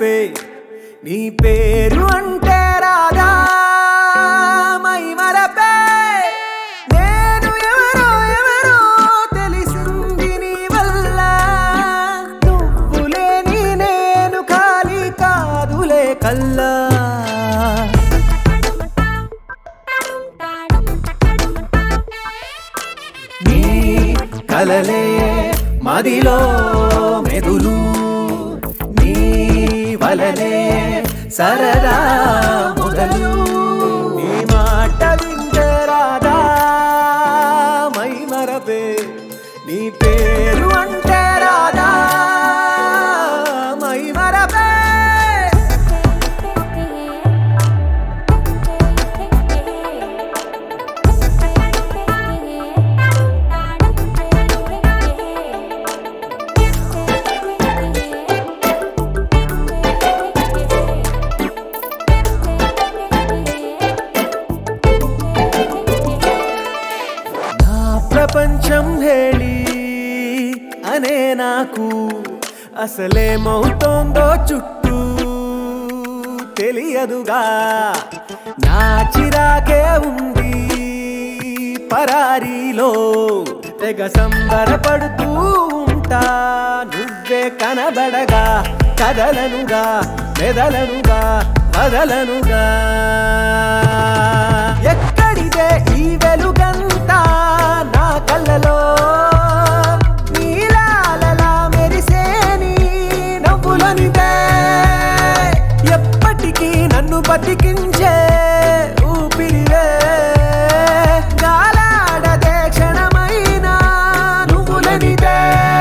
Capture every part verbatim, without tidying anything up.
మరపే నీ పేరు అంటే రాదా మై మరపే నేను ఎవరో ఎవరో తెలిసింది నీ వల్ల నువ్వు లేని నేను ఖాళీ కాదులే కల్లా నీ కలలే మదిలో మెదులు నీ వలనే సరదా మొదలు నీ మాట వింటే రాదా మై మరపే నీ పేరు అంటే రాదా మై మరపే ప్రపంచం హేళి అనే నాకు అసలేమవుతోందో చుట్టూ తెలియదుగా నా చిరాకే ఉంది పరారీలో తెగ సంబరపడుతూ ఉంటా నువ్వే కనబడగా కదలనుగా మెదలనుగా వదలనుగా ఎక్కడిదే ఈ వెలుగంతా నా కళ్ళలో నీలాలలా మెరిసే నీ నవ్వులనిదే ఎప్పటికీ నన్ను బతికించే ఊపిరివే గాలాడదే క్షణమైనా నువ్వులనిదే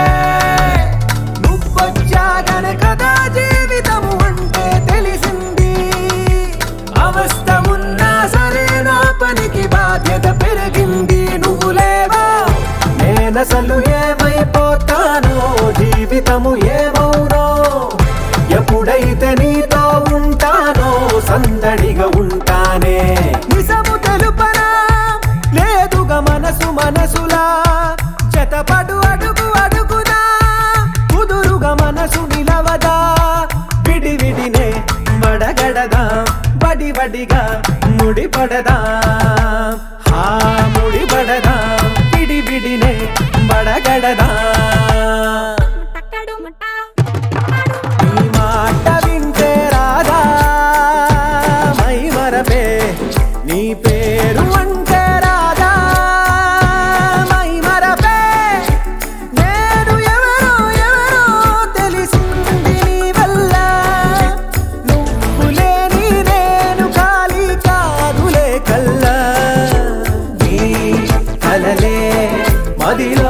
నువ్వొచ్చాగనే కదా జీవితము అంటే తెలిసింది అవస్థ ఉన్నా సరే నా పనికి బాధ్యత పెరిగింది నువ్వు లేవా నేనసలు ఏమైపోతానో జీవితము ఏమౌనో ఎప్పుడైతే నీతో ఉంటానో సందడిగా ఉంటానే నిజము తెలుపనా లేదుగా మనసు మనసులా చెతపడు అడుగు అడుగునా కుదురుగా మనసు నిలవదా విడి విడినే మడగడదా బడి బడిగా ముడిపడదా హా ముడిపడదా విడి విడినే బడగడదా నీ మాట వింటే రాదా మై మరపే నీ పేరు అంటే రాదా మై మరపే నేను ఎవరో ఎవరో తెలిసింది నీ వల్ల నువ్వు లేని నేను ఖాళీ కాదులే కల్లా నీ కలలే మదిలో